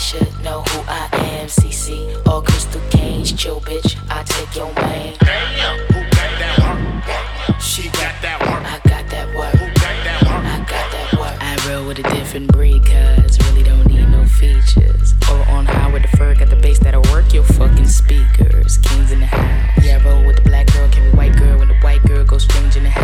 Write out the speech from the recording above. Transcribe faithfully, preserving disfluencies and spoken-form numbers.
should know who I am. C C, all crystal cage, chill bitch, I take your man. Damn, who got that work? She got that work. I got that work. Who got that work? I got that work. I roll with a different breed, cuz really don't need no features. Or on high with the fur, got the bass that'll work your fucking speakers. Kings in the house. Yeah, I roll with the black girl, can be white girl when the white girl goes strange in the house.